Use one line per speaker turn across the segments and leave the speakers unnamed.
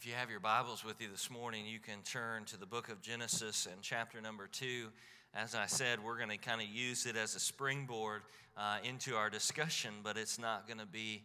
you have your Bibles with you this morning, you can turn to the book of Genesis and chapter number 2. As I said, we're going to kind of use it as a springboard into our discussion, but it's not going to be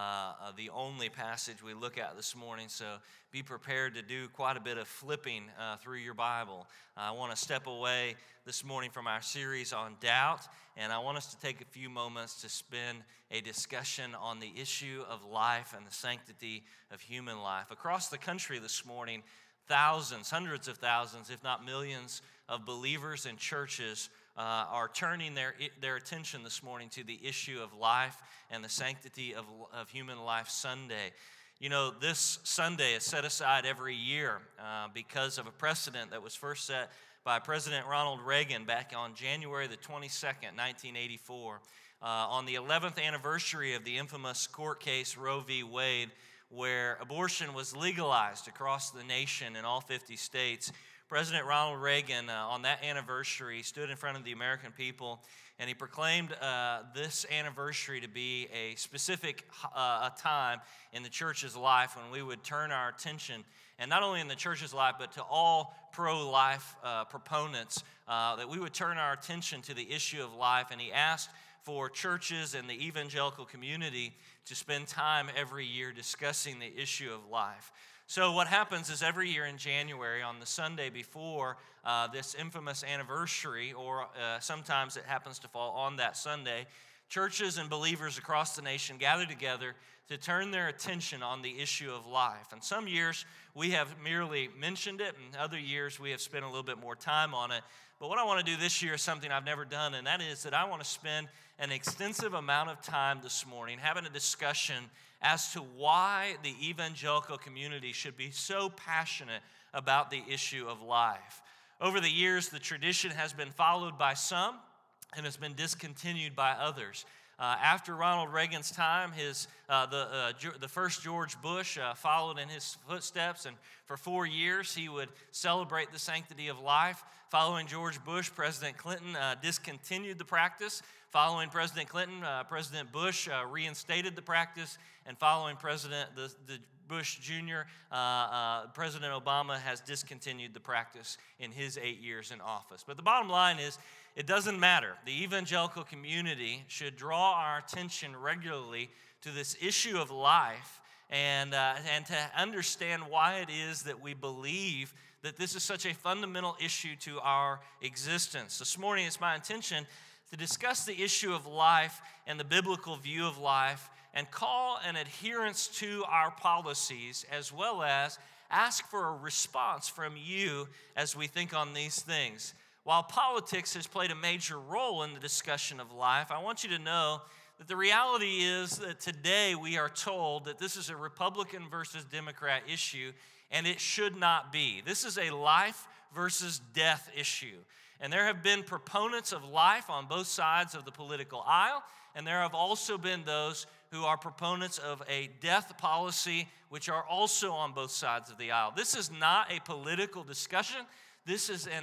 the only passage we look at this morning, so be prepared to do quite a bit of flipping through your Bible. I want to step away this morning from our series on doubt, and I want us to take a few moments to spend a discussion on the issue of life and the sanctity of human life. Across the country this morning, thousands, hundreds of thousands, if not millions of believers and churches are turning their attention this morning to the issue of life and the sanctity of human life Sunday. You know, this Sunday is set aside every year because of a precedent that was first set by President Ronald Reagan back on January the 22nd, 1984, on the 11th anniversary of the infamous court case Roe v. Wade, where abortion was legalized across the nation in all 50 states. President Ronald Reagan, on that anniversary, stood in front of the American people, and he proclaimed this anniversary to be a specific time in the church's life when we would turn our attention, and not only in the church's life, but to all pro-life proponents, that we would turn our attention to the issue of life. And he asked for churches and the evangelical community to spend time every year discussing the issue of life. So what happens is every year in January, on the Sunday before this infamous anniversary, or sometimes it happens to fall on that Sunday, churches and believers across the nation gather together to turn their attention on the issue of life. And some years we have merely mentioned it, and other years we have spent a little bit more time on it. But what I want to do this year is something I've never done, and that is that I want to spend an extensive amount of time this morning having a discussion as to why the evangelical community should be so passionate about the issue of life. Over the years, the tradition has been followed by some and has been discontinued by others. After Ronald Reagan's time, the first George Bush followed in his footsteps, and for 4 years he would celebrate the sanctity of life. Following George Bush, President Clinton discontinued the practice. Following President Clinton, President Bush reinstated the practice, and following the Bush Jr., President Obama has discontinued the practice in his 8 years in office. But the bottom line is, it doesn't matter. The evangelical community should draw our attention regularly to this issue of life and to understand why it is that we believe that this is such a fundamental issue to our existence. This morning, it's my intention to discuss the issue of life and the biblical view of life and call an adherence to our policies, as well as ask for a response from you as we think on these things. While politics has played a major role in the discussion of life, I want you to know that the reality is that today we are told that this is a Republican versus Democrat issue, and it should not be. This is a life versus death issue. And there have been proponents of life on both sides of the political aisle, and there have also been those who are proponents of a death policy, which are also on both sides of the aisle. This is not a political discussion. This is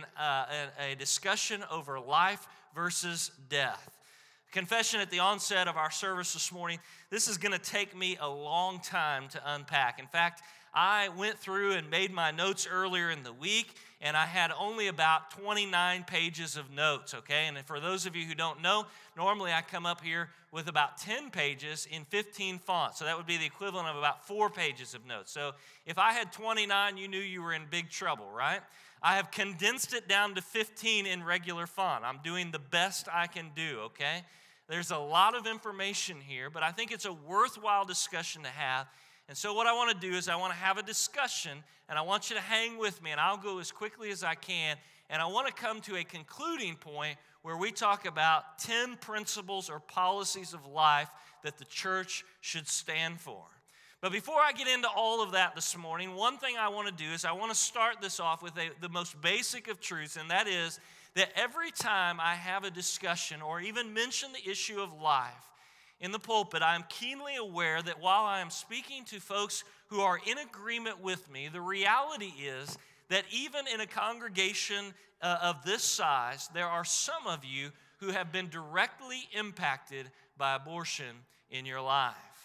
a discussion over life versus death. Confession at the onset of our service this morning, this is going to take me a long time to unpack. In fact, I went through and made my notes earlier in the week, and I had only about 29 pages of notes, okay? And for those of you who don't know, normally I come up here with about 10 pages in 15 fonts. So that would be the equivalent of about 4 pages of notes. So if I had 29, you knew you were in big trouble, right? I have condensed it down to 15 in regular font. I'm doing the best I can do, okay? There's a lot of information here, but I think it's a worthwhile discussion to have. And so what I want to do is I want to have a discussion, and I want you to hang with me, and I'll go as quickly as I can. And I want to come to a concluding point where we talk about 10 principles or policies of life that the church should stand for. But before I get into all of that this morning, one thing I want to do is I want to start this off with the most basic of truths, and that is that every time I have a discussion or even mention the issue of life in the pulpit, I am keenly aware that while I am speaking to folks who are in agreement with me, the reality is that even in a congregation of this size, there are some of you who have been directly impacted by abortion in your life.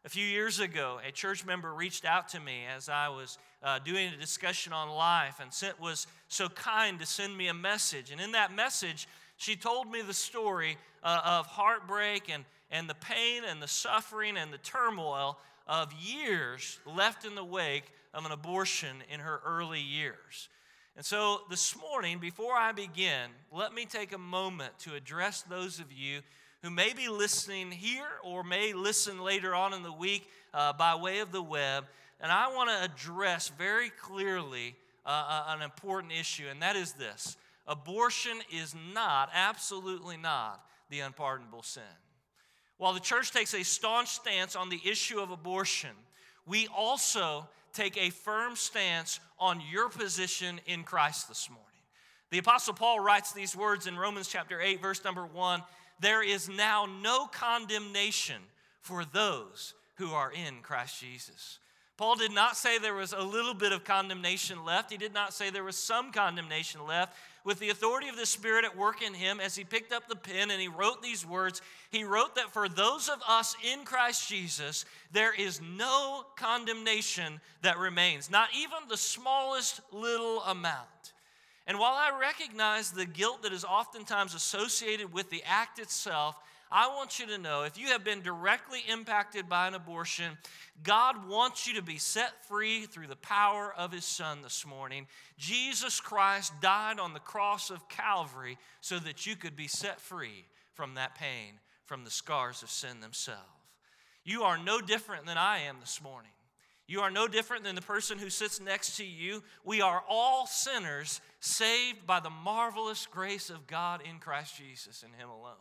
A few years ago, a church member reached out to me as I was doing a discussion on life and was so kind to send me a message. And in that message, she told me the story of heartbreak and the pain and the suffering and the turmoil of years left in the wake of an abortion in her early years. And so this morning, before I begin, let me take a moment to address those of you who may be listening here or may listen later on in the week by way of the web. And I want to address very clearly an important issue, and that is this. Abortion is not, absolutely not, the unpardonable sin. While the church takes a staunch stance on the issue of abortion, we also take a firm stance on your position in Christ this morning. The Apostle Paul writes these words in Romans chapter 8, verse number 1, "There is now no condemnation for those who are in Christ Jesus." Paul did not say there was a little bit of condemnation left. He did not say there was some condemnation left. With the authority of the Spirit at work in him, as he picked up the pen and he wrote these words, he wrote that for those of us in Christ Jesus, there is no condemnation that remains, not even the smallest little amount. And while I recognize the guilt that is oftentimes associated with the act itself, I want you to know, if you have been directly impacted by an abortion, God wants you to be set free through the power of His Son this morning. Jesus Christ died on the cross of Calvary so that you could be set free from that pain, from the scars of sin themselves. You are no different than I am this morning. You are no different than the person who sits next to you. We are all sinners saved by the marvelous grace of God in Christ Jesus and Him alone.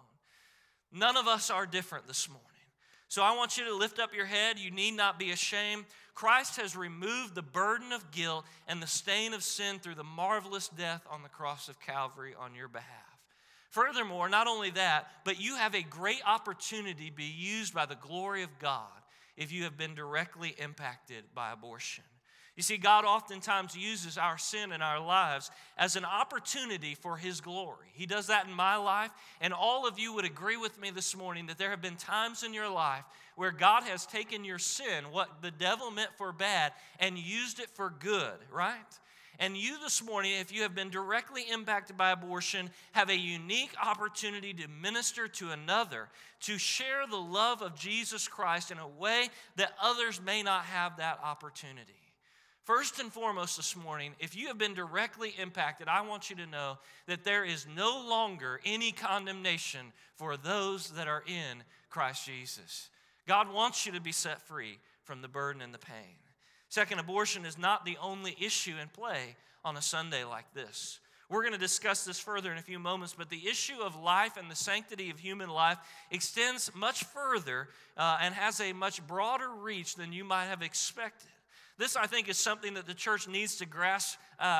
None of us are different this morning. So I want you to lift up your head. You need not be ashamed. Christ has removed the burden of guilt and the stain of sin through the marvelous death on the cross of Calvary on your behalf. Furthermore, not only that, but you have a great opportunity to be used by the glory of God if you have been directly impacted by abortion. You see, God oftentimes uses our sin in our lives as an opportunity for His glory. He does that in my life, and all of you would agree with me this morning that there have been times in your life where God has taken your sin, what the devil meant for bad, and used it for good, right? And you this morning, if you have been directly impacted by abortion, have a unique opportunity to minister to another, to share the love of Jesus Christ in a way that others may not have that opportunity. First and foremost this morning, if you have been directly impacted, I want you to know that there is no longer any condemnation for those that are in Christ Jesus. God wants you to be set free from the burden and the pain. Second, abortion is not the only issue in play on a Sunday like this. We're going to discuss this further in a few moments, but the issue of life and the sanctity of human life extends much further and has a much broader reach than you might have expected. This, I think, is something that the church needs to grasp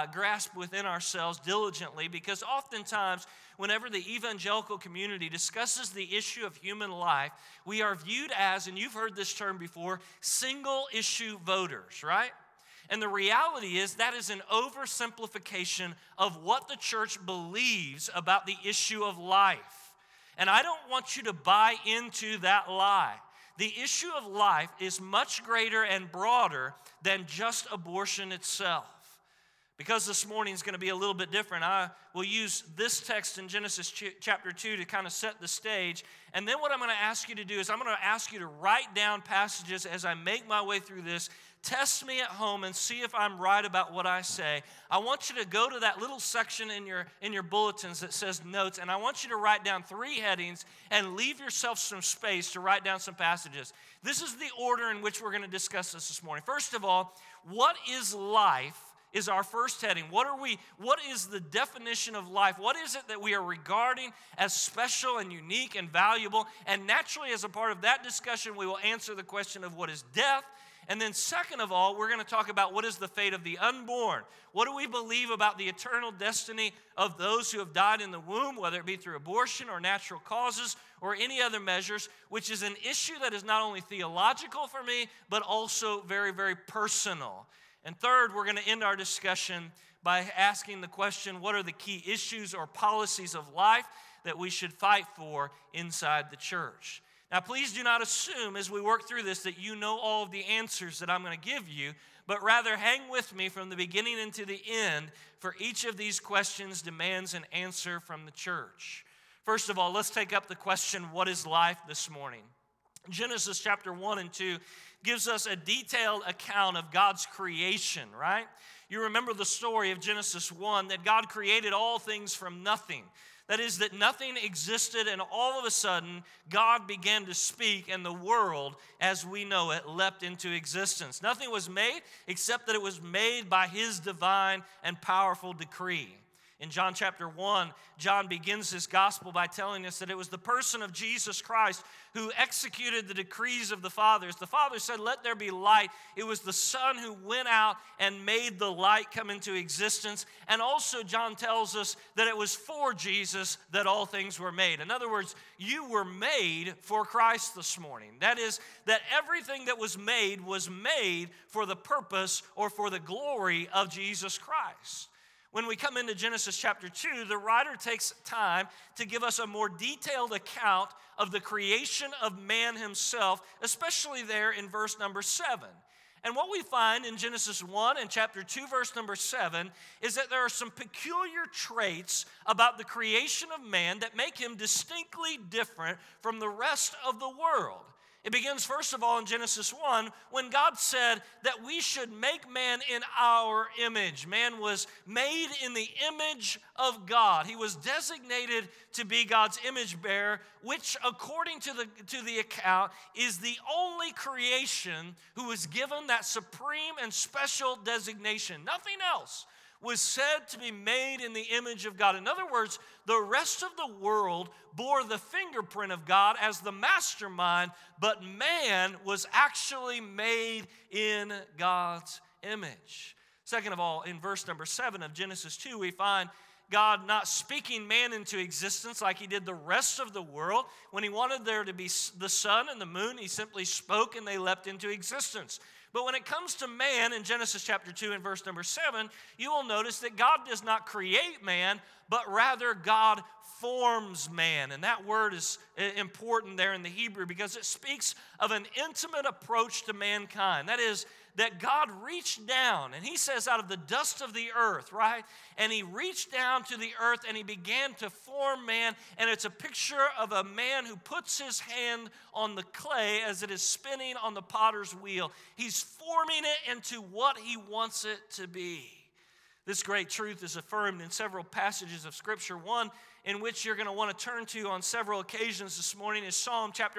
within ourselves diligently, because oftentimes, whenever the evangelical community discusses the issue of human life, we are viewed as, and you've heard this term before, single-issue voters, right? And the reality is that is an oversimplification of what the church believes about the issue of life. And I don't want you to buy into that lie. The issue of life is much greater and broader than just abortion itself. Because this morning is going to be a little bit different, I will use this text in Genesis chapter 2 to kind of set the stage. And then what I'm going to ask you to do is I'm going to ask you to write down passages as I make my way through this. Test me at home and see if I'm right about what I say. I want you to go to that little section in your bulletins that says notes, and I want you to write down 3 headings and leave yourself some space to write down some passages. This is the order in which we're going to discuss this morning. First of all, what is life is our first heading. What is the definition of life? What is it that we are regarding as special and unique and valuable? And naturally, as a part of that discussion, we will answer the question of what is death. And then second of all, we're going to talk about what is the fate of the unborn. What do we believe about the eternal destiny of those who have died in the womb, whether it be through abortion or natural causes or any other measures, which is an issue that is not only theological for me, but also very, very personal. And third, we're going to end our discussion by asking the question, what are the key issues or policies of life that we should fight for inside the church? Now, please do not assume as we work through this that you know all of the answers that I'm going to give you, but rather hang with me from the beginning into the end, for each of these questions demands an answer from the church. First of all, let's take up the question, what is life, this morning? Genesis chapter 1 and 2 gives us a detailed account of God's creation, right? You remember the story of Genesis 1, that God created all things from nothing. That is, that nothing existed, and all of a sudden, God began to speak, and the world, as we know it, leapt into existence. Nothing was made except that it was made by His divine and powerful decree. In John chapter 1, John begins his gospel by telling us that it was the person of Jesus Christ who executed the decrees of the fathers. The Father said, "Let there be light." It was the Son who went out and made the light come into existence. And also John tells us that it was for Jesus that all things were made. In other words, you were made for Christ this morning. That is, that everything that was made for the purpose or for the glory of Jesus Christ. When we come into Genesis chapter 2, the writer takes time to give us a more detailed account of the creation of man himself, especially there in verse number 7. And what we find in Genesis 1 and chapter 2, verse number 7, is that there are some peculiar traits about the creation of man that make him distinctly different from the rest of the world. It begins, first of all, in Genesis 1, when God said that we should make man in our image. Man was made in the image of God. He was designated to be God's image bearer, which, according to the account, is the only creation who was given that supreme and special designation. Nothing else was said to be made in the image of God. In other words, the rest of the world bore the fingerprint of God as the mastermind, but man was actually made in God's image. Second of all, in verse number 7 of Genesis 2, we find God not speaking man into existence like He did the rest of the world. When He wanted there to be the sun and the moon, He simply spoke and they leapt into existence. But when it comes to man in Genesis chapter 2 and verse number 7, you will notice that God does not create man, but rather God forms man. And that word is important there in the Hebrew because it speaks of an intimate approach to mankind. That is, that God reached down, and He says out of the dust of the earth, right? And He reached down to the earth and He began to form man. And it's a picture of a man who puts his hand on the clay as it is spinning on the potter's wheel. He's forming it into what He wants it to be. This great truth is affirmed in several passages of Scripture. One in which you're going to want to turn to on several occasions this morning is Psalm chapter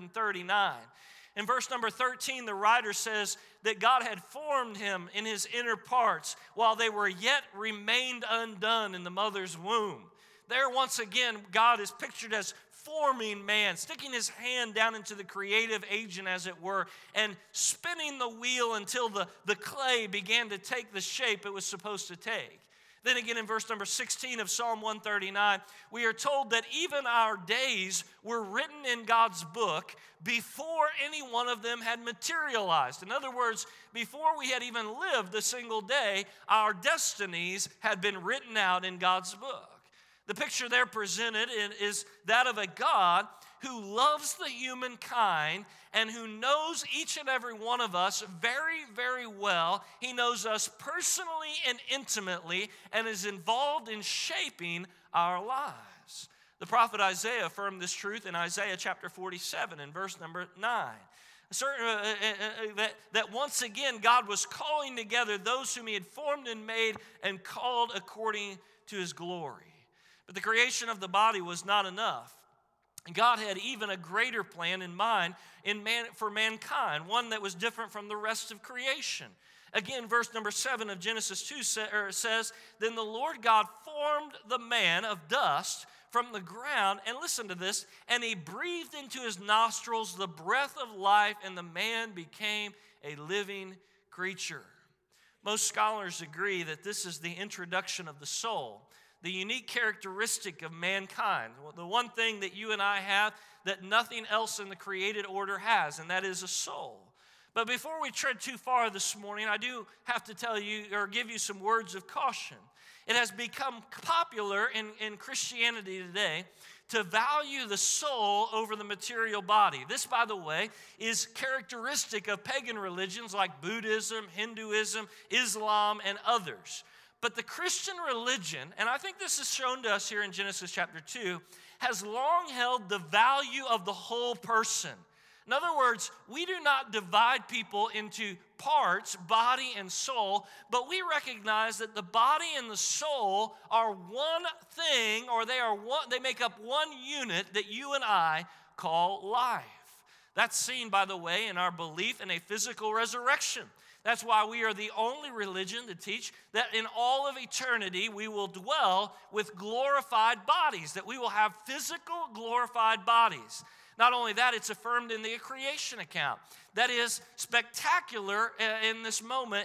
139. In verse number 13, the writer says that God had formed him in his inner parts while they were yet remained undone in the mother's womb. There, once again, God is pictured as forming man, sticking His hand down into the creative agent, as it were, and spinning the wheel until the clay began to take the shape it was supposed to take. Then again in verse number 16 of Psalm 139, we are told that even our days were written in God's book before any one of them had materialized. In other words, before we had even lived a single day, our destinies had been written out in God's book. The picture there presented is that of a God who loves the humankind and who knows each and every one of us very, very well. He knows us personally and intimately and is involved in shaping our lives. The prophet Isaiah affirmed this truth in Isaiah chapter 47 and verse number 9. That once again God was calling together those whom He had formed and made and called according to His glory. But the creation of the body was not enough. God had even a greater plan in mind for mankind, one that was different from the rest of creation. Again, verse number 7 of Genesis 2 says, "Then the Lord God formed the man of dust from the ground," and listen to this, "and He breathed into his nostrils the breath of life, and the man became a living creature." Most scholars agree that this is the introduction of the soul, the unique characteristic of mankind, the one thing that you and I have that nothing else in the created order has, and that is a soul.
But before we tread too far this morning, I do have to tell you or give you some words of caution. It has become popular in Christianity today to value the soul over the material body. This, by the way, is characteristic of pagan religions like Buddhism, Hinduism, Islam, and others. But the Christian religion, and I think this is shown to us here in Genesis chapter 2, has long held the value of the whole person. In other words, we do not divide people into parts, body and soul, but we recognize that the body and the soul are one thing, or they make up one unit that you and I call life. That's seen, by the way, in our belief in a physical resurrection. That's why we are the only religion to teach that in all of eternity we will dwell with glorified bodies, that we will have physical glorified bodies. Not only that, it's affirmed in the creation account. That is spectacular in this moment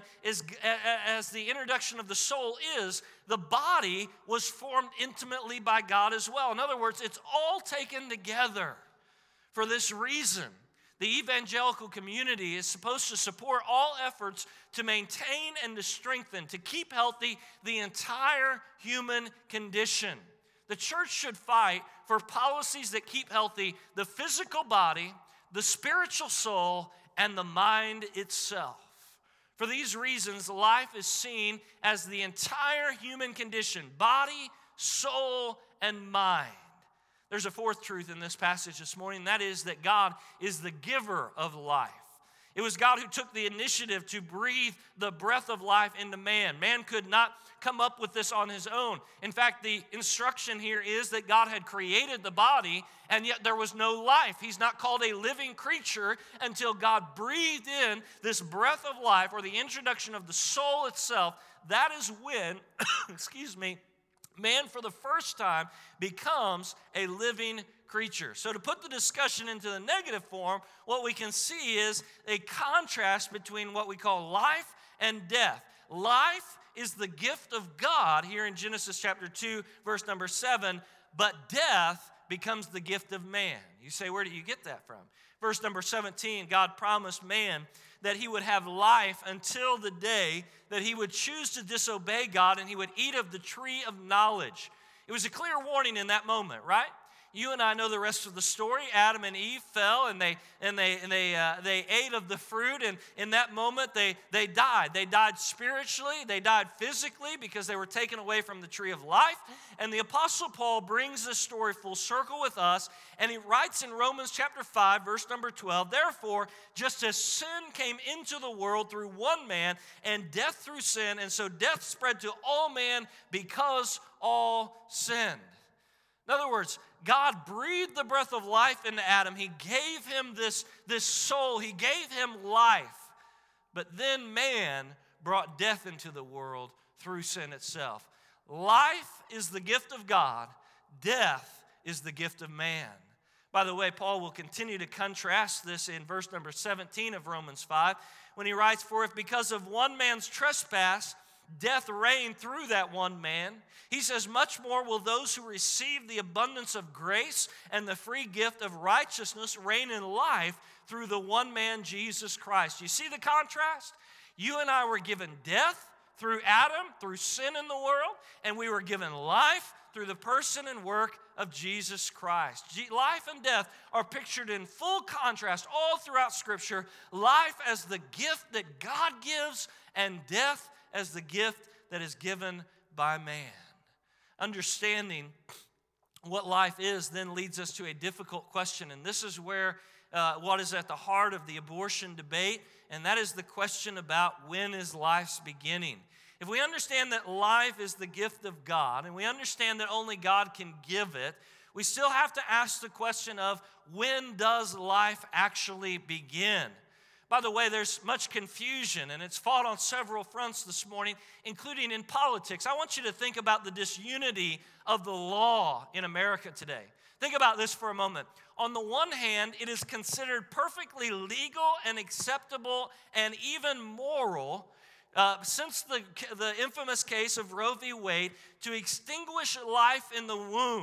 as the introduction of the soul is, the body was formed intimately by God as well. In other words, it's all taken together. For this reason, the evangelical community is supposed to support all efforts to maintain and to strengthen, to keep healthy the entire human condition. The church should fight for policies that keep healthy the physical body, the spiritual soul, and the mind itself. For these reasons, life is seen as the entire human condition, body, soul, and mind. There's a fourth truth in this passage this morning, and that is that God is the giver of life. It was God who took the initiative to breathe the breath of life into man. Man could not come up with this on his own. In fact, the instruction here is that God had created the body, and yet there was no life. He's not called a living creature until God breathed in this breath of life, or the introduction of the soul itself. That is when, man for the first time becomes a living creature. So to put the discussion into the negative form, what we can see is a contrast between what we call life and death. Life is the gift of God here in Genesis chapter 2, verse number 7, but death becomes the gift of man. You say, where do you get that from? Verse number 17, God promised man that he would have life until the day that he would choose to disobey God and he would eat of the tree of knowledge. It was a clear warning in that moment, right? You and I know the rest of the story. Adam and Eve fell, and they ate of the fruit, and in that moment they died. They died spiritually, they died physically because they were taken away from the tree of life. And the Apostle Paul brings this story full circle with us, and he writes in Romans chapter 5, verse number 12, therefore, just as sin came into the world through one man, and death through sin, and so death spread to all men because all sinned. In other words, God breathed the breath of life into Adam. He gave him this soul. He gave him life. But then man brought death into the world through sin itself. Life is the gift of God. Death is the gift of man. By the way, Paul will continue to contrast this in verse number 17 of Romans 5 when he writes, for if because of one man's trespass death reigned through that one man, he says, much more will those who receive the abundance of grace and the free gift of righteousness reign in life through the one man, Jesus Christ. You see the contrast? You and I were given death through Adam, through sin in the world, and we were given life through the person and work of Jesus Christ. Life and death are pictured in full contrast all throughout Scripture. Life as the gift that God gives, and death as the gift that is given by man. Understanding what life is then leads us to a difficult question, and this is where what is at the heart of the abortion debate, and that is the question about when is life's beginning. If we understand that life is the gift of God, and we understand that only God can give it, we still have to ask the question of when does life actually begin? By the way, there's much confusion, and it's fought on several fronts this morning, including in politics. I want you to think about the disunity of the law in America today. Think about this for a moment. On the one hand, it is considered perfectly legal and acceptable and even moral since the infamous case of Roe v. Wade to extinguish life in the womb.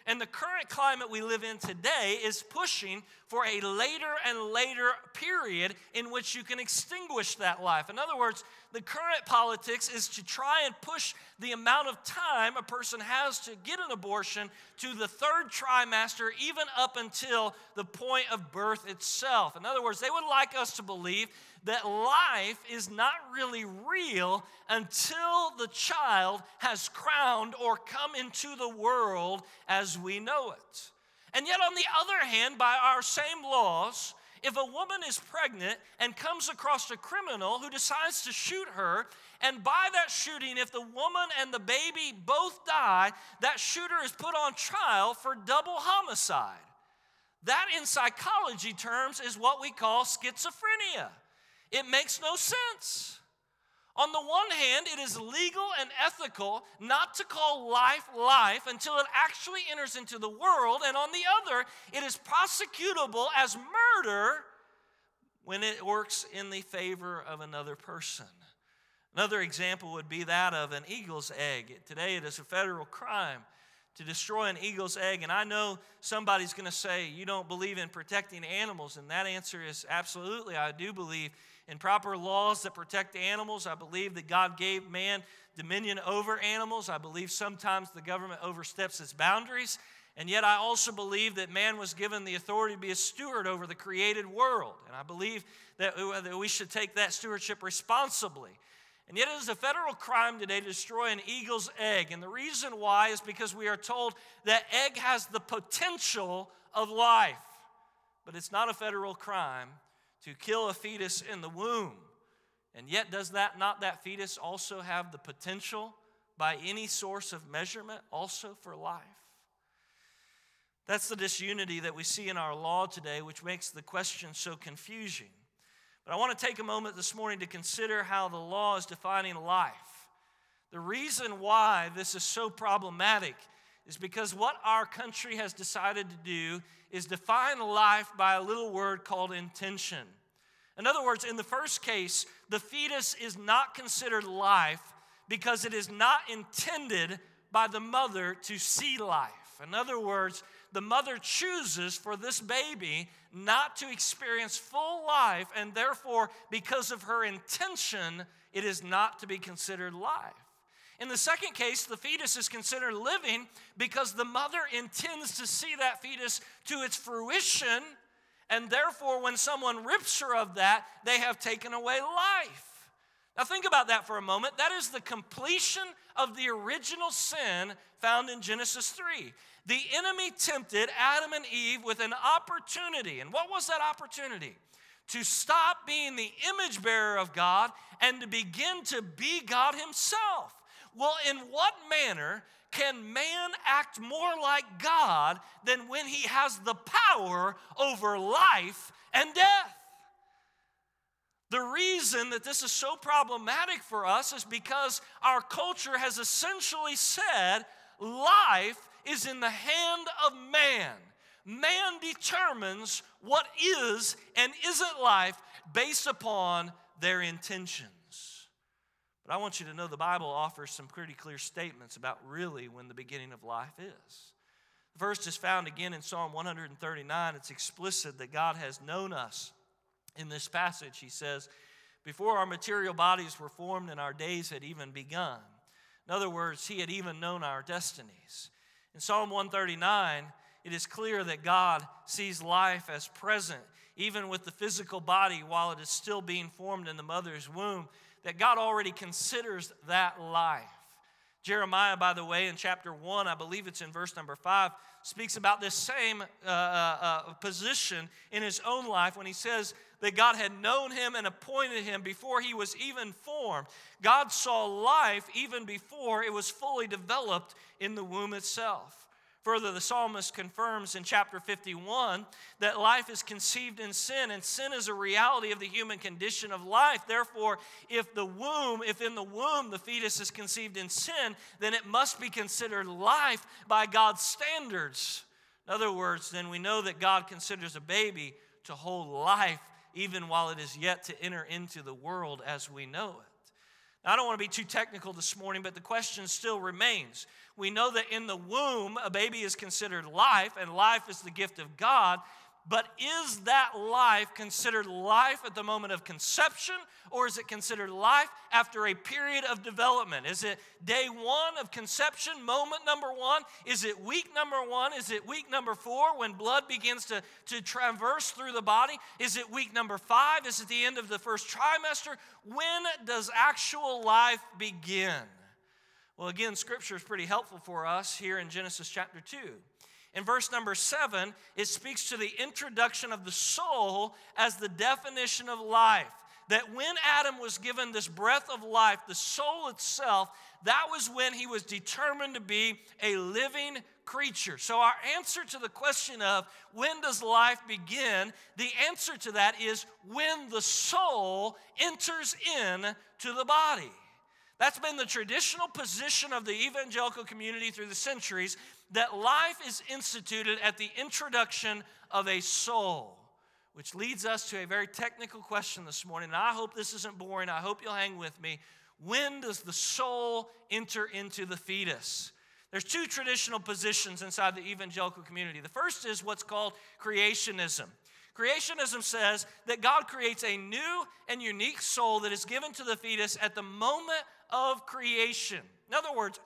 And the current climate we live in today is pushing for a later and later period in which you can extinguish that life. In other words, the current politics is to try and push the amount of time a person has to get an abortion to the third trimester, even up until the point of birth itself. In other words, they would like us to believe that life is not really real until the child has crowned or come into the world as we know it. And yet, on the other hand, by our same laws, if a woman is pregnant and comes across a criminal who decides to shoot her, and by that shooting, if the woman and the baby both die, that shooter is put on trial for double homicide. That, in psychology terms, is what we call schizophrenia. It makes no sense. On the one hand, it is legal and ethical not to call life life until it actually enters into the world. And on the other, it is prosecutable as murder when it works in the favor of another person. Another example would be that of an eagle's egg. Today, it is a federal crime to destroy an eagle's egg. And I know somebody's going to say, you don't believe in protecting animals. And that answer is absolutely, I do believe in proper laws that protect animals. I believe that God gave man dominion over animals. I believe sometimes the government oversteps its boundaries. And yet I also believe that man was given the authority to be a steward over the created world. And I believe that we should take that stewardship responsibly. And yet it is a federal crime today to destroy an eagle's egg. And the reason why is because we are told that egg has the potential of life. But it's not a federal crime to kill a fetus in the womb. And yet does that fetus also have the potential by any source of measurement also for life? That's the disunity that we see in our law today, which makes the question so confusing. But I want to take a moment this morning to consider how the law is defining life. The reason why this is so problematic is because what our country has decided to do is define life by a little word called intention. In other words, in the first case, the fetus is not considered life because it is not intended by the mother to see life. In other words, the mother chooses for this baby not to experience full life, and therefore, because of her intention, it is not to be considered life. In the second case, the fetus is considered living because the mother intends to see that fetus to its fruition, and therefore, when someone rips her of that, they have taken away life. Now think about that for a moment. That is the completion of the original sin found in Genesis 3. The enemy tempted Adam and Eve with an opportunity. And what was that opportunity? To stop being the image bearer of God and to begin to be God himself. Well, in what manner can man act more like God than when he has the power over life and death? The reason that this is so problematic for us is because our culture has essentially said life is in the hand of man. Man determines what is and isn't life based upon their intentions. But I want you to know the Bible offers some pretty clear statements about really when the beginning of life is. The first is found again in Psalm 139. It's explicit that God has known us. In this passage, he says, before our material bodies were formed and our days had even begun. In other words, he had even known our destinies. In Psalm 139, it is clear that God sees life as present, even with the physical body while it is still being formed in the mother's womb, that God already considers that life. Jeremiah, by the way, in chapter 1, I believe it's in verse number 5, speaks about this same position in his own life when he says that God had known him and appointed him before he was even formed. God saw life even before it was fully developed in the womb itself. Further, the psalmist confirms in chapter 51 that life is conceived in sin, and sin is a reality of the human condition of life. Therefore, if in the womb the fetus is conceived in sin, then it must be considered life by God's standards. In other words, then we know that God considers a baby to hold life even while it is yet to enter into the world as we know it. Now, I don't want to be too technical this morning, but the question still remains. We know that in the womb, a baby is considered life, and life is the gift of God. But is that life considered life at the moment of conception, or is it considered life after a period of development? Is it day one of conception, moment number one? Is it week number one? Is it week number 4 when blood begins to traverse through the body? Is it week number 5? Is it the end of the first trimester? When does actual life begin? Well, again, Scripture is pretty helpful for us here in Genesis chapter 2. In verse number 7, it speaks to the introduction of the soul as the definition of life. That when Adam was given this breath of life, the soul itself, that was when he was determined to be a living creature. So our answer to the question of when does life begin, the answer to that is when the soul enters in to the body. That's been the traditional position of the evangelical community through the centuries, that life is instituted at the introduction of a soul, which leads us to a very technical question this morning. And I hope this isn't boring. I hope you'll hang with me. When does the soul enter into the fetus? There's 2 traditional positions inside the evangelical community. The first is what's called creationism. Creationism says that God creates a new and unique soul that is given to the fetus at the moment of creation. In other words,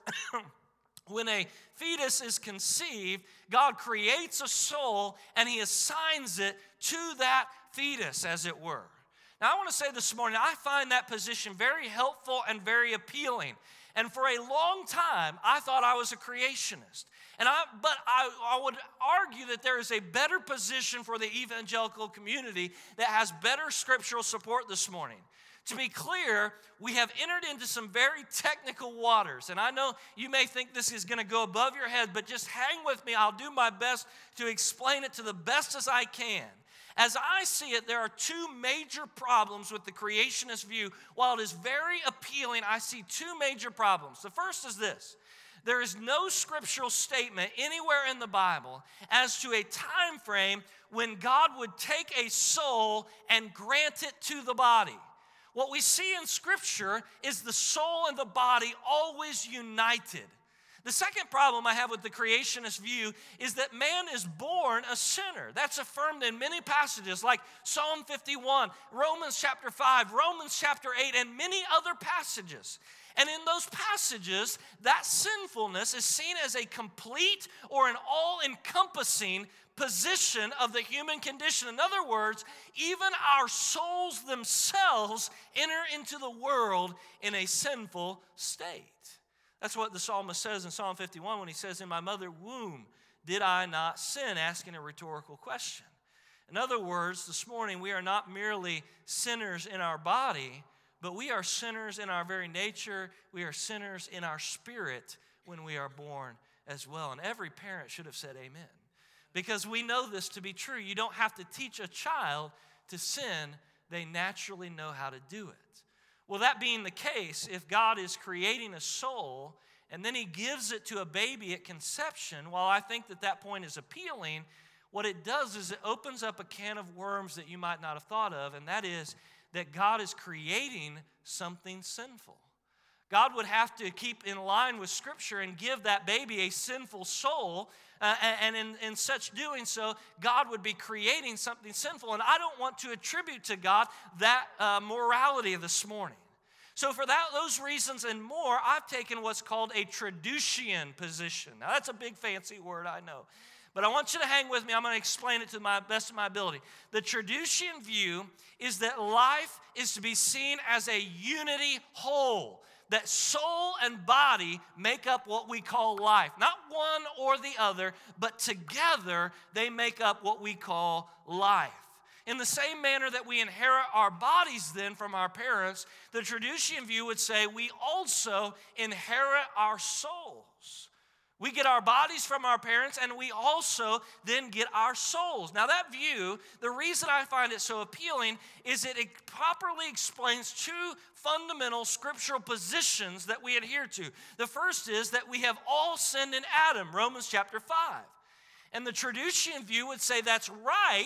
when a fetus is conceived, God creates a soul and he assigns it to that fetus, as it were. Now, I want to say this morning, I find that position very helpful and very appealing. And for a long time, I thought I was a creationist. But I would argue that there is a better position for the evangelical community that has better scriptural support this morning. To be clear, we have entered into some very technical waters. And I know you may think this is going to go above your head, but just hang with me. I'll do my best to explain it to the best as I can. As I see it, there are 2 major problems with the creationist view. While it is very appealing, I see 2 major problems. The first is this. There is no scriptural statement anywhere in the Bible as to a time frame when God would take a soul and grant it to the body. What we see in Scripture is the soul and the body always united. The second problem I have with the creationist view is that man is born a sinner. That's affirmed in many passages like Psalm 51, Romans chapter 5, Romans chapter 8, and many other passages. And in those passages, that sinfulness is seen as a complete or an all-encompassing position of the human condition. In other words, even our souls themselves enter into the world in a sinful state. That's what the psalmist says in Psalm 51 when he says, "In my mother's womb did I not sin?" asking a rhetorical question. In other words, this morning we are not merely sinners in our body, but we are sinners in our very nature. We are sinners in our spirit when we are born as well. And every parent should have said amen. Because we know this to be true. You don't have to teach a child to sin. They naturally know how to do it. Well, that being the case, if God is creating a soul and then he gives it to a baby at conception, while I think that point is appealing, what it does is it opens up a can of worms that you might not have thought of, and that is that God is creating something sinful. God would have to keep in line with Scripture and give that baby a sinful soul, and in such doing so, God would be creating something sinful. And I don't want to attribute to God that morality this morning. So for those reasons and more, I've taken what's called a Traducian position. Now that's a big fancy word, I know. But I want you to hang with me. I'm going to explain it to the best of my ability. The Traducian view is that life is to be seen as a unity whole. That soul and body make up what we call life. Not one or the other, but together they make up what we call life. In the same manner that we inherit our bodies then from our parents, the Traducian view would say we also inherit our souls. We get our bodies from our parents, and we also then get our souls. Now that view, the reason I find it so appealing is it properly explains 2 fundamental scriptural positions that we adhere to. The first is that we have all sinned in Adam, Romans chapter 5. And the Traducian view would say that's right,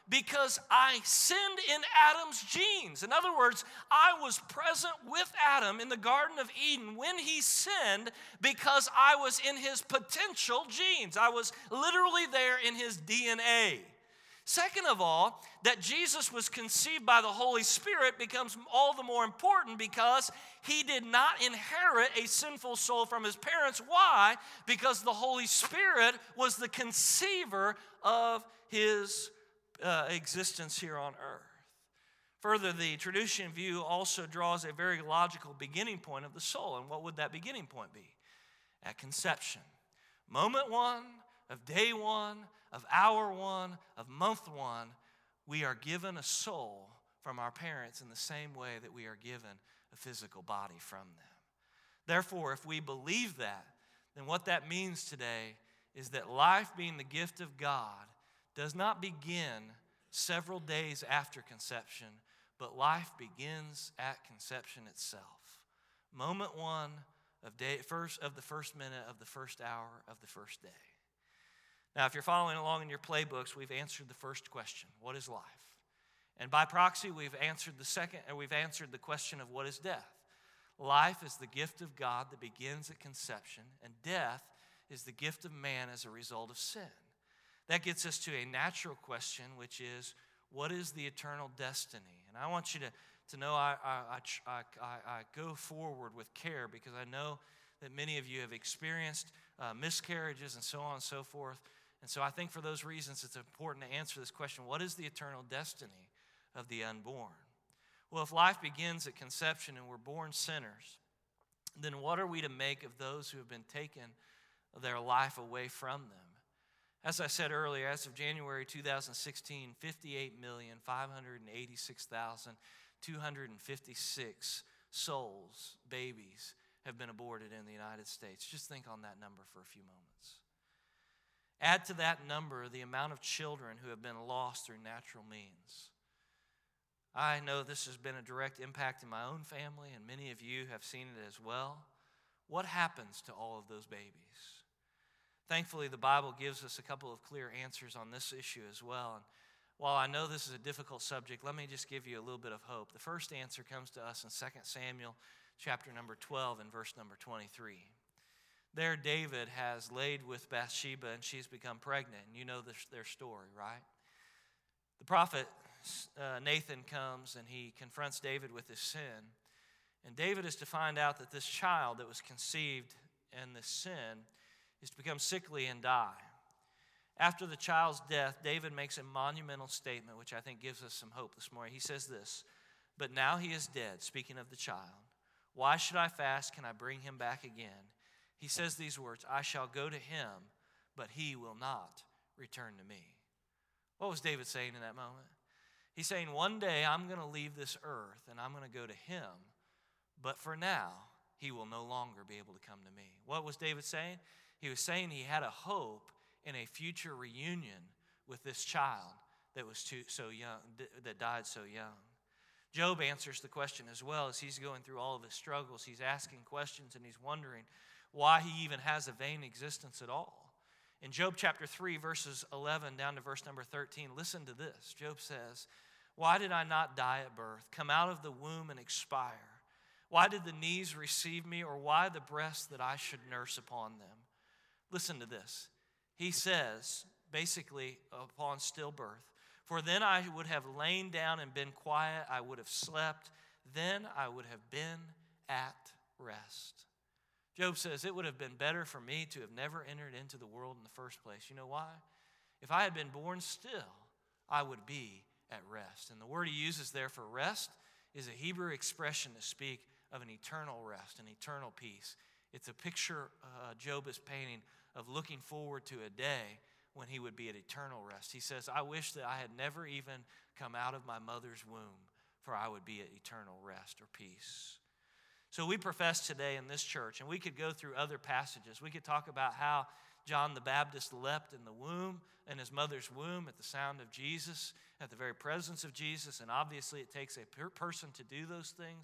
because I sinned in Adam's genes. In other words, I was present with Adam in the Garden of Eden when he sinned because I was in his potential genes. I was literally there in his DNA. Second of all, that Jesus was conceived by the Holy Spirit becomes all the more important because he did not inherit a sinful soul from his parents. Why? Because the Holy Spirit was the conceiver of his existence here on earth. Further, the tradition view also draws a very logical beginning point of the soul. And what would that beginning point be? At conception. Moment one, of day one, of hour one, of month one, we are given a soul from our parents in the same way that we are given a physical body from them. Therefore, if we believe that, then what that means today is that life being the gift of God does not begin several days after conception, but life begins at conception itself. Moment one of the first minute of the first hour of the first day. Now, if you're following along in your playbooks, we've answered the first question: what is life? And by proxy, we've answered the question of what is death. Life is the gift of God that begins at conception, and death is the gift of man as a result of sin. That gets us to a natural question, which is, what is the eternal destiny? And I want you to know I go forward with care because I know that many of you have experienced miscarriages and so on and so forth. And so I think for those reasons it's important to answer this question: what is the eternal destiny of the unborn? Well, if life begins at conception and we're born sinners, then what are we to make of those who have been taken their life away from them? As I said earlier, as of January 2016, 58,586,256 souls, babies, have been aborted in the United States. Just think on that number for a few moments. Add to that number the amount of children who have been lost through natural means. I know this has been a direct impact in my own family, and many of you have seen it as well. What happens to all of those babies? Thankfully, the Bible gives us a couple of clear answers on this issue as well. And while I know this is a difficult subject, let me just give you a little bit of hope. The first answer comes to us in 2 Samuel chapter number 12 and verse number 23. There, David has laid with Bathsheba, and she's become pregnant. And you know their story, right? The prophet Nathan comes, and he confronts David with his sin. And David is to find out that this child that was conceived in this sin is to become sickly and die. After the child's death, David makes a monumental statement, which I think gives us some hope this morning. He says this: "But now he is dead," speaking of the child. "Why should I fast? Can I bring him back again?" He says these words: "I shall go to him, but he will not return to me." What was David saying in that moment? He's saying, one day I'm going to leave this earth and I'm going to go to him, but for now, he will no longer be able to come to me. What was David saying? He was saying he had a hope in a future reunion with this child that was so young, that died so young. Job answers the question as well as he's going through all of his struggles. He's asking questions and he's wondering why he even has a vain existence at all. In Job chapter 3, verses 11 down to verse number 13, listen to this. Job says, "Why did I not die at birth, come out of the womb and expire? Why did the knees receive me, or why the breasts that I should nurse upon them?" Listen to this. He says, basically, upon stillbirth, "For then I would have lain down and been quiet, I would have slept, then I would have been at rest." Job says, it would have been better for me to have never entered into the world in the first place. You know why? If I had been born still, I would be at rest. And the word he uses there for rest is a Hebrew expression to speak of an eternal rest, an eternal peace. It's a picture Job is painting of looking forward to a day when he would be at eternal rest. He says, I wish that I had never even come out of my mother's womb, for I would be at eternal rest or peace. So we profess today in this church, and we could go through other passages. We could talk about how John the Baptist leapt in the womb, in his mother's womb, at the sound of Jesus, at the very presence of Jesus, and obviously it takes a person to do those things.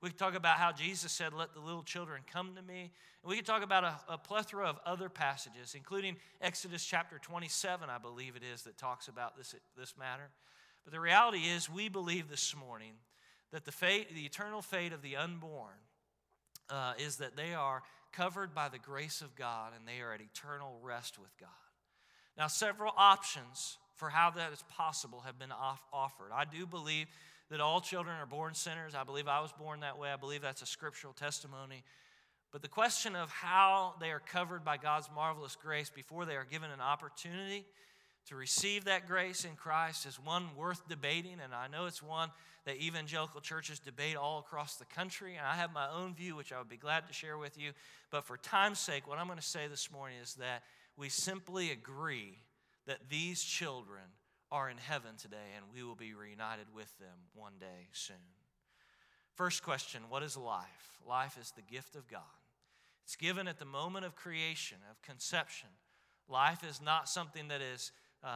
We could talk about how Jesus said, let the little children come to me. And we could talk about a plethora of other passages, including Exodus chapter 27, I believe it is, that talks about this matter. But the reality is, we believe this morning that the eternal fate of the unborn is that they are covered by the grace of God and they are at eternal rest with God. Now, several options for how that is possible have been offered. I do believe that all children are born sinners. I believe I was born that way. I believe that's a scriptural testimony. But the question of how they are covered by God's marvelous grace before they are given an opportunity to receive that grace in Christ is one worth debating, and I know it's one that evangelical churches debate all across the country, and I have my own view, which I would be glad to share with you. But for time's sake, what I'm going to say this morning is that we simply agree that these children are in heaven today, and we will be reunited with them one day soon. First question, what is life? Life is the gift of God. It's given at the moment of creation, of conception. Life is not something that is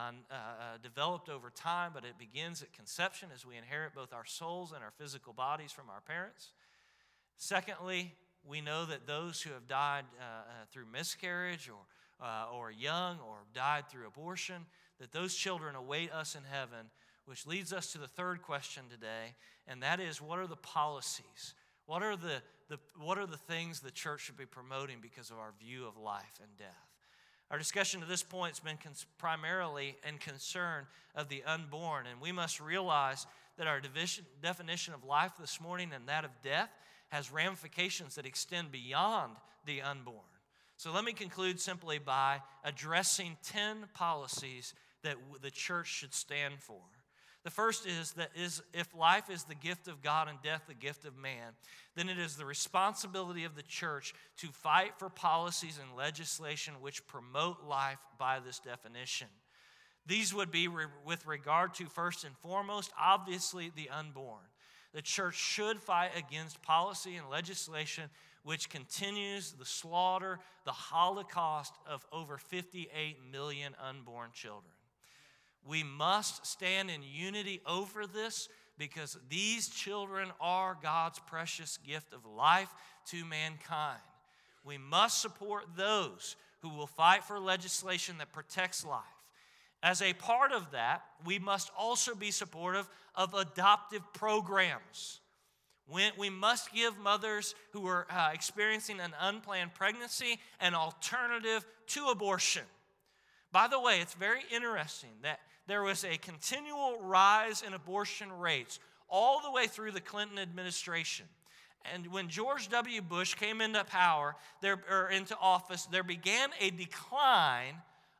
developed over time, but it begins at conception as we inherit both our souls and our physical bodies from our parents. Secondly, we know that those who have died through miscarriage or young or died through abortion, that those children await us in heaven, which leads us to the third question today, and that is, what are the policies? What are the things the church should be promoting because of our view of life and death? Our discussion to this point has been primarily in concern of the unborn, and we must realize that our definition of life this morning and that of death has ramifications that extend beyond the unborn. So let me conclude simply by addressing 10 policies that the church should stand for. The first is that if life is the gift of God and death the gift of man, then it is the responsibility of the church to fight for policies and legislation which promote life by this definition. These would be with regard to, first and foremost, obviously the unborn. The church should fight against policy and legislation which continues the slaughter, the Holocaust of over 58 million unborn children. We must stand in unity over this because these children are God's precious gift of life to mankind. We must support those who will fight for legislation that protects life. As a part of that, we must also be supportive of adoptive programs. We must give mothers who are experiencing an unplanned pregnancy an alternative to abortion. By the way, it's very interesting that there was a continual rise in abortion rates all the way through the Clinton administration. And when George W. Bush came into power, into office, there began a decline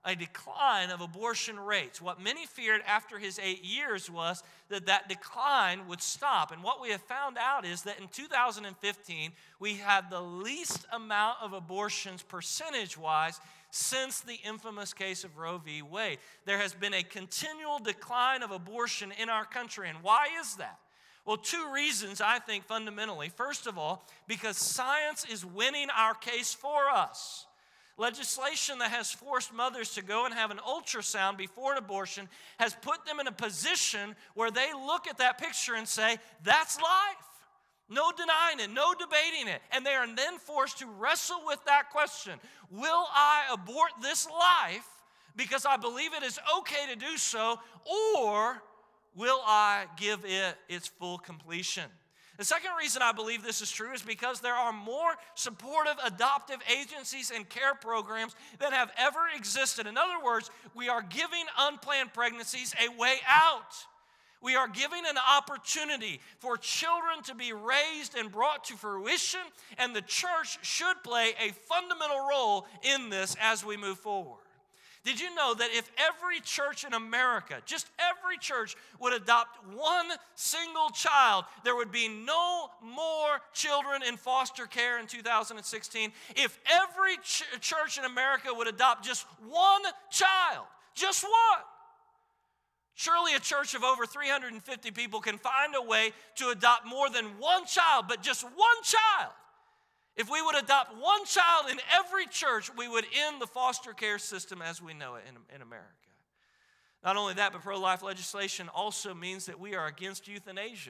of abortion rates. What many feared after his 8 years was that decline would stop. And what we have found out is that in 2015, we had the least amount of abortions percentage-wise since the infamous case of Roe v. Wade. There has been a continual decline of abortion in our country. And why is that? Well, two reasons, I think, fundamentally. First of all, because science is winning our case for us. Legislation that has forced mothers to go and have an ultrasound before an abortion has put them in a position where they look at that picture and say, that's life. No denying it, no debating it. And they are then forced to wrestle with that question. Will I abort this life because I believe it is okay to do so, or will I give it its full completion? The second reason I believe this is true is because there are more supportive adoptive agencies and care programs than have ever existed. In other words, we are giving unplanned pregnancies a way out. We are giving an opportunity for children to be raised and brought to fruition, and the church should play a fundamental role in this as we move forward. Did you know that if every church in America, just every church, would adopt one single child, there would be no more children in foster care in 2016? If every church in America would adopt just one child, just one, surely a church of over 350 people can find a way to adopt more than one child, but just one child. If we would adopt one child in every church, we would end the foster care system as we know it in America. Not only that, but pro-life legislation also means that we are against euthanasia.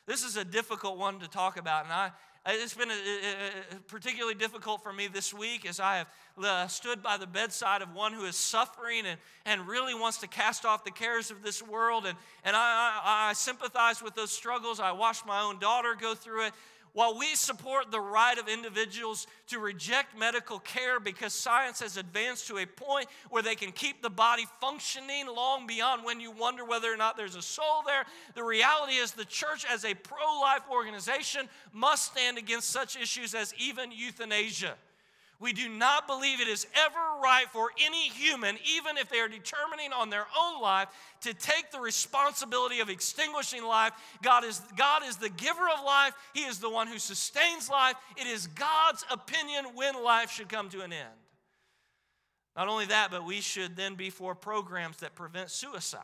This is a difficult one to talk about, and it's been particularly difficult for me this week as I have stood by the bedside of one who is suffering and really wants to cast off the cares of this world. And I sympathize with those struggles. I watched my own daughter go through it. While we support the right of individuals to reject medical care because science has advanced to a point where they can keep the body functioning long beyond when you wonder whether or not there's a soul there, the reality is the church as a pro-life organization must stand against such issues as even euthanasia. We do not believe it is ever right for any human, even if they are determining on their own life, to take the responsibility of extinguishing life. God is the giver of life. He is the one who sustains life. It is God's opinion when life should come to an end. Not only that, but we should then be for programs that prevent suicide.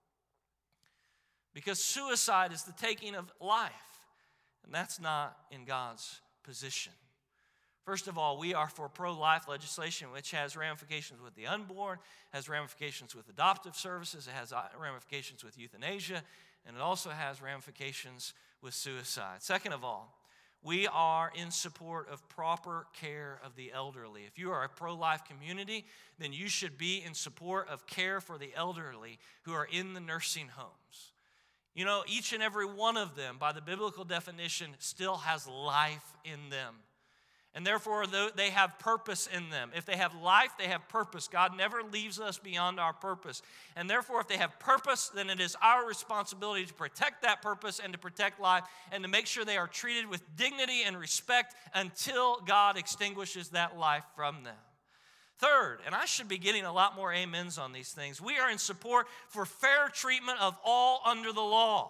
Because suicide is the taking of life, and that's not in God's position. First of all, we are for pro-life legislation, which has ramifications with the unborn, has ramifications with adoptive services, it has ramifications with euthanasia, and it also has ramifications with suicide. Second of all, we are in support of proper care of the elderly. If you are a pro-life community, then you should be in support of care for the elderly who are in the nursing homes. You know, each and every one of them, by the biblical definition, still has life in them. And therefore, they have purpose in them. If they have life, they have purpose. God never leaves us beyond our purpose. And therefore, if they have purpose, then it is our responsibility to protect that purpose and to protect life and to make sure they are treated with dignity and respect until God extinguishes that life from them. Third, and I should be getting a lot more amens on these things, we are in support for fair treatment of all under the law.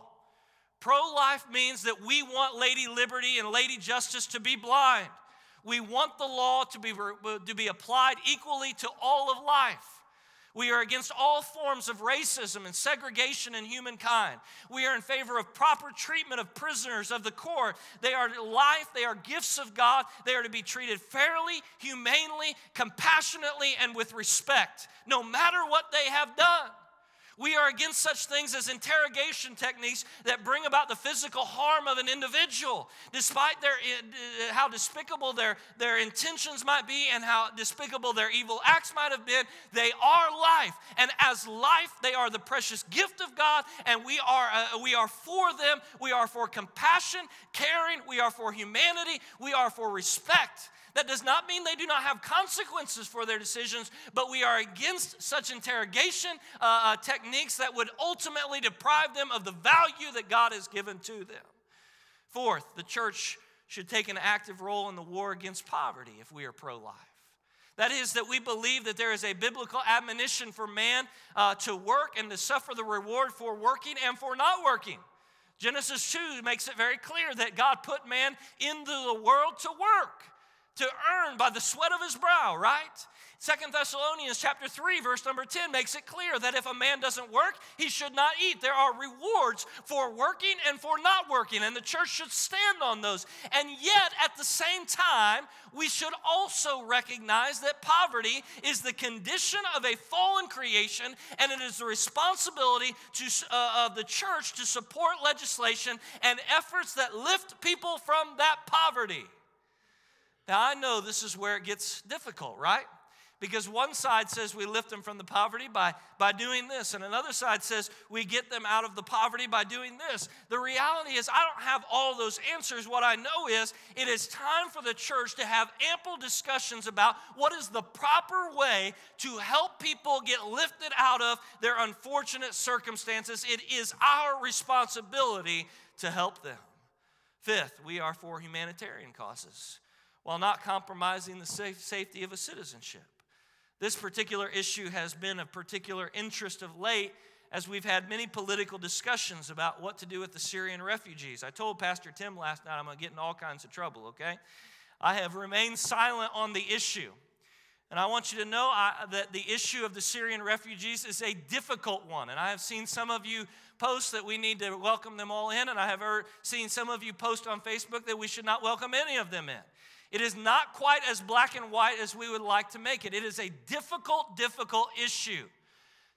Pro-life means that we want Lady Liberty and Lady Justice to be blind. We want the law to be applied equally to all of life. We are against all forms of racism and segregation in humankind. We are in favor of proper treatment of prisoners of the court. They are life, they are gifts of God. They are to be treated fairly, humanely, compassionately, and with respect, no matter what they have done. We are against such things as interrogation techniques that bring about the physical harm of an individual. Despite how despicable their intentions might be and how despicable their evil acts might have been, they are life. And as life, they are the precious gift of God, and we are for them. We are for compassion, caring. We are for humanity. We are for respect. That does not mean they do not have consequences for their decisions, but we are against such interrogation techniques that would ultimately deprive them of the value that God has given to them. Fourth, the church should take an active role in the war against poverty if we are pro-life. That is, that we believe that there is a biblical admonition for man to work and to suffer the reward for working and for not working. Genesis 2 makes it very clear that God put man into the world to work, to earn by the sweat of his brow, right? 2 Thessalonians chapter 3, verse number 10 makes it clear that if a man doesn't work, he should not eat. There are rewards for working and for not working, and the church should stand on those. And yet, at the same time, we should also recognize that poverty is the condition of a fallen creation, and it is the responsibility of the church to support legislation and efforts that lift people from that poverty. Now, I know this is where it gets difficult, right? Because one side says we lift them from the poverty by doing this, and another side says we get them out of the poverty by doing this. The reality is I don't have all those answers. What I know is it is time for the church to have ample discussions about what is the proper way to help people get lifted out of their unfortunate circumstances. It is our responsibility to help them. Fifth, we are for humanitarian causes, while not compromising the safety of a citizenship. This particular issue has been of particular interest of late as we've had many political discussions about what to do with the Syrian refugees. I told Pastor Tim last night I'm going to get in all kinds of trouble, okay? I have remained silent on the issue. And I want you to know that the issue of the Syrian refugees is a difficult one. And I have seen some of you post that we need to welcome them all in, and I have seen some of you post on Facebook that we should not welcome any of them in. It is not quite as black and white as we would like to make it. It is a difficult issue.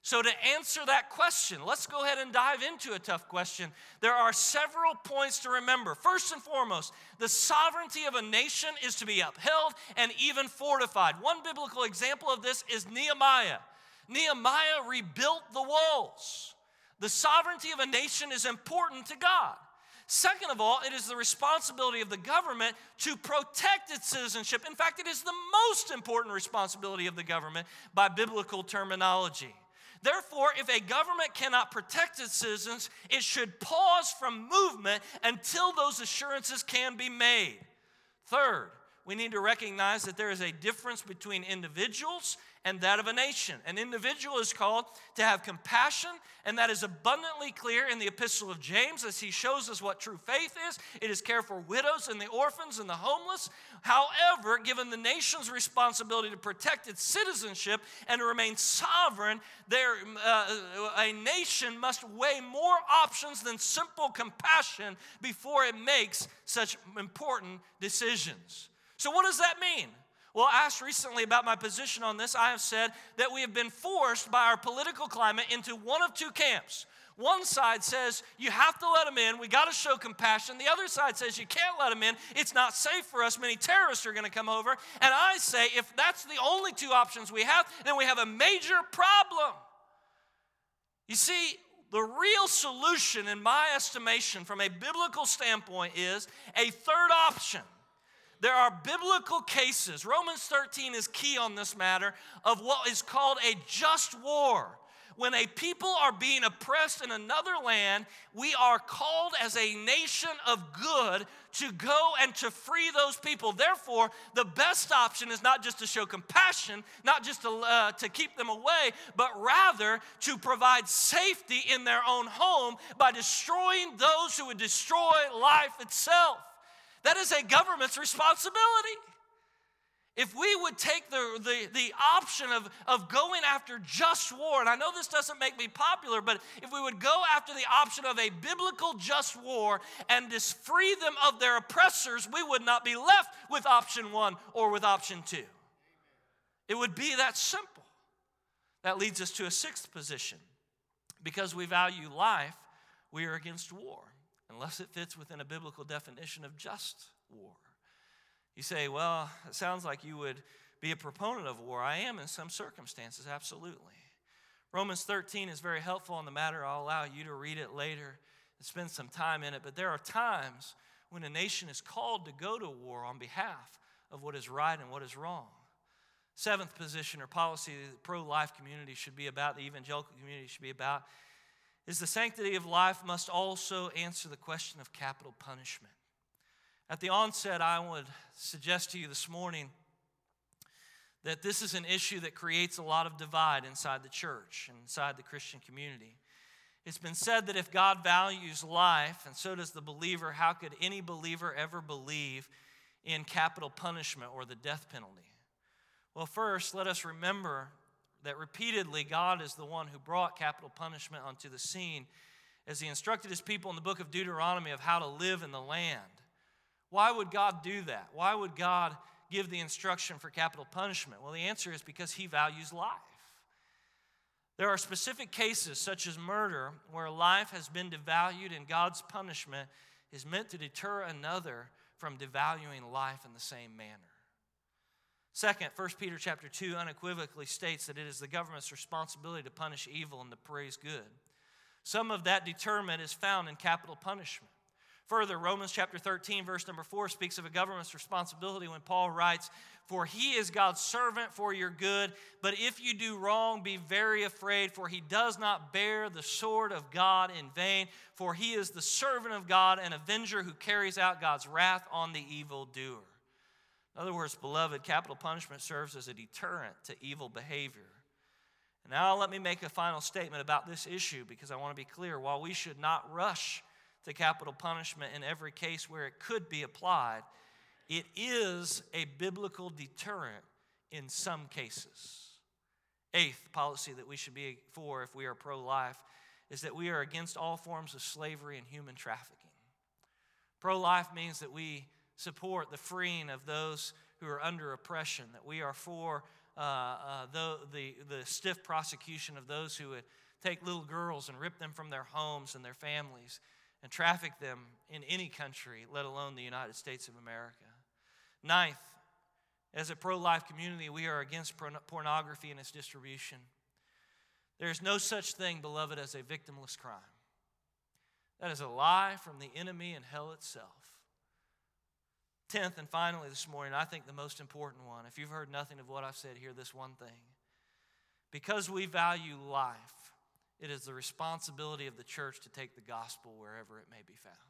So to answer that question, let's go ahead and dive into a tough question. There are several points to remember. First and foremost, the sovereignty of a nation is to be upheld and even fortified. One biblical example of this is Nehemiah. Nehemiah rebuilt the walls. The sovereignty of a nation is important to God. Second of all, it is the responsibility of the government to protect its citizenship. In fact, it is the most important responsibility of the government by biblical terminology. Therefore, if a government cannot protect its citizens, it should pause from movement until those assurances can be made. Third, we need to recognize that there is a difference between individuals and that of a nation. An individual is called to have compassion, and that is abundantly clear in the epistle of James as he shows us what true faith is. It is care for widows and the orphans and the homeless. However, given the nation's responsibility to protect its citizenship and to remain sovereign, a nation must weigh more options than simple compassion before it makes such important decisions. So what does that mean? Well, asked recently about my position on this, I have said that we have been forced by our political climate into one of two camps. One side says you have to let them in, we got to show compassion. The other side says you can't let them in, it's not safe for us, many terrorists are going to come over. And I say if that's the only two options we have, then we have a major problem. You see, the real solution in my estimation from a biblical standpoint is a third option. There are biblical cases, Romans 13 is key on this matter, of what is called a just war. When a people are being oppressed in another land, we are called as a nation of good to go and to free those people. Therefore, the best option is not just to show compassion, not just to keep them away, but rather to provide safety in their own home by destroying those who would destroy life itself. That is a government's responsibility. If we would take the option of going after just war, and I know this doesn't make me popular, but if we would go after the option of a biblical just war and just free them of their oppressors, we would not be left with option one or with option two. It would be that simple. That leads us to a sixth position. Because we value life, we are against war, unless it fits within a biblical definition of just war. You say, well, it sounds like you would be a proponent of war. I am in some circumstances, absolutely. Romans 13 is very helpful on the matter. I'll allow you to read it later and spend some time in it. But there are times when a nation is called to go to war on behalf of what is right and what is wrong. Seventh position or policy the pro-life community should be about, the evangelical community should be about, is the sanctity of life must also answer the question of capital punishment. At the onset, I would suggest to you this morning that this is an issue that creates a lot of divide inside the church and inside the Christian community. It's been said that if God values life, and so does the believer, how could any believer ever believe in capital punishment or the death penalty? Well, first, let us remember that repeatedly God is the one who brought capital punishment onto the scene as he instructed his people in the book of Deuteronomy of how to live in the land. Why would God do that? Why would God give the instruction for capital punishment? Well, the answer is because he values life. There are specific cases, such as murder, where life has been devalued and God's punishment is meant to deter another from devaluing life in the same manner. Second, 1 Peter chapter 2 unequivocally states that it is the government's responsibility to punish evil and to praise good. Some of that deterrent is found in capital punishment. Further, Romans chapter 13, verse number 4 speaks of a government's responsibility when Paul writes, "For he is God's servant for your good, but if you do wrong, be very afraid, for he does not bear the sword of God in vain, for he is the servant of God, an avenger who carries out God's wrath on the evildoer." In other words, beloved, capital punishment serves as a deterrent to evil behavior. And now let me make a final statement about this issue, because I want to be clear. While we should not rush to capital punishment in every case where it could be applied, it is a biblical deterrent in some cases. Eighth policy that we should be for if we are pro-life is that we are against all forms of slavery and human trafficking. Pro-life means that we support the freeing of those who are under oppression, that we are for the stiff prosecution of those who would take little girls and rip them from their homes and their families and traffic them in any country, let alone the United States of America. Ninth, as a pro-life community, we are against pornography and its distribution. There is no such thing, beloved, as a victimless crime. That is a lie from the enemy and hell itself. 10th and finally this morning, I think the most important one. If you've heard nothing of what I've said, hear this one thing. Because we value life, it is the responsibility of the church to take the gospel wherever it may be found.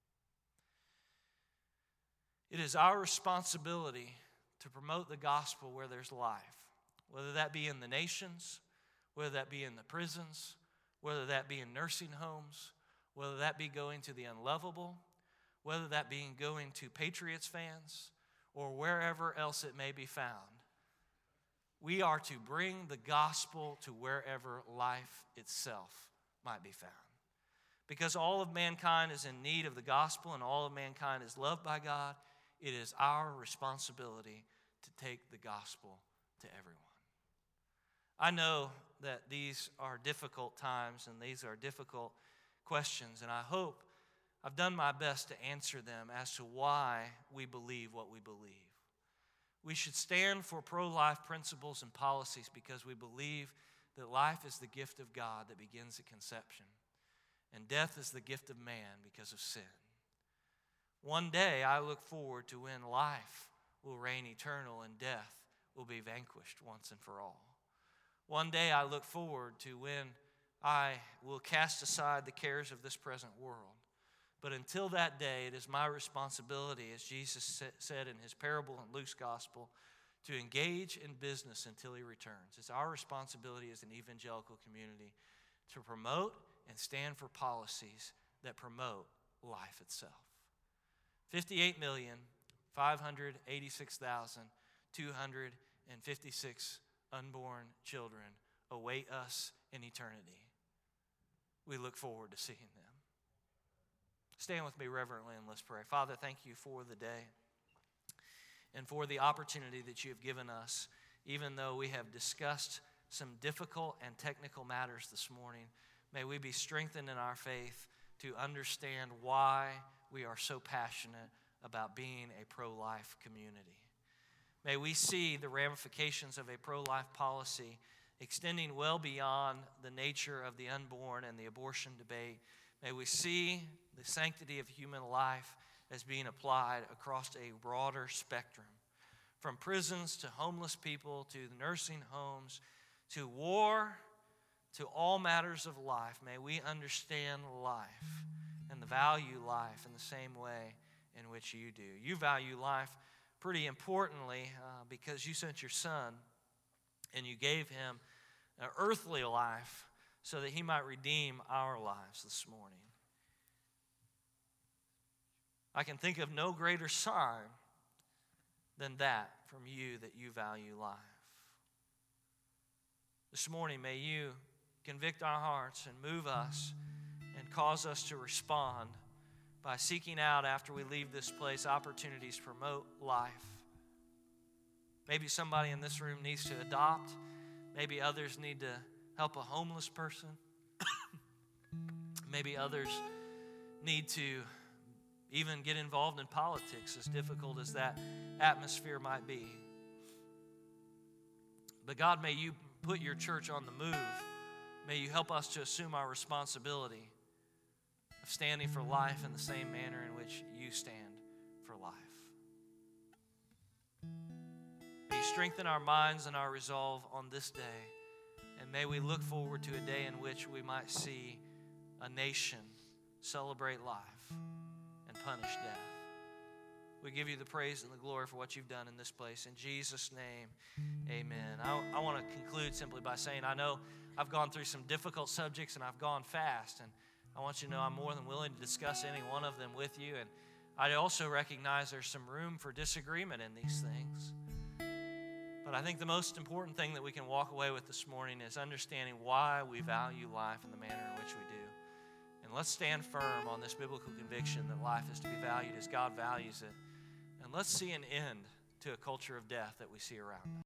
It is our responsibility to promote the gospel where there's life, whether that be in the nations, whether that be in the prisons, whether that be in nursing homes, whether that be going to the unlovable, whether that be going to Patriots fans, or wherever else it may be found. We are to bring the gospel to wherever life itself might be found. Because all of mankind is in need of the gospel and all of mankind is loved by God, it is our responsibility to take the gospel to everyone. I know that these are difficult times and these are difficult questions, and I hope I've done my best to answer them as to why we believe what we believe. We should stand for pro-life principles and policies because we believe that life is the gift of God that begins at conception, and death is the gift of man because of sin. One day I look forward to when life will reign eternal and death will be vanquished once and for all. One day I look forward to when I will cast aside the cares of this present world. But until that day, it is my responsibility, as Jesus said in his parable in Luke's gospel, to engage in business until he returns. It's our responsibility as an evangelical community to promote and stand for policies that promote life itself. 58,586,256 unborn children await us in eternity. We look forward to seeing them. Stand with me reverently and let's pray. Father, thank you for the day and for the opportunity that you have given us, even though we have discussed some difficult and technical matters this morning. May we be strengthened in our faith to understand why we are so passionate about being a pro-life community. May we see the ramifications of a pro-life policy extending well beyond the nature of the unborn and the abortion debate. May we see the sanctity of human life as being applied across a broader spectrum, from prisons to homeless people to the nursing homes to war to all matters of life. May we understand life and the value life in the same way in which you do. You value life pretty importantly because you sent your son and you gave him an earthly life so that he might redeem our lives this morning. I can think of no greater sign than that from you that you value life. This morning, may you convict our hearts and move us and cause us to respond by seeking out, after we leave this place, opportunities to promote life. Maybe somebody in this room needs to adopt. Maybe others need to help a homeless person. Maybe others need to even get involved in politics, as difficult as that atmosphere might be. But God, may you put your church on the move. May you help us to assume our responsibility of standing for life in the same manner in which you stand for life. May you strengthen our minds and our resolve on this day. And may we look forward to a day in which we might see a nation celebrate life and punish death. We give you the praise and the glory for what you've done in this place. In Jesus' name, amen. I want to conclude simply by saying I know I've gone through some difficult subjects and I've gone fast. And I want you to know I'm more than willing to discuss any one of them with you. And I also recognize there's some room for disagreement in these things. But I think the most important thing that we can walk away with this morning is understanding why we value life in the manner in which we do. And let's stand firm on this biblical conviction that life is to be valued as God values it. And let's see an end to a culture of death that we see around us.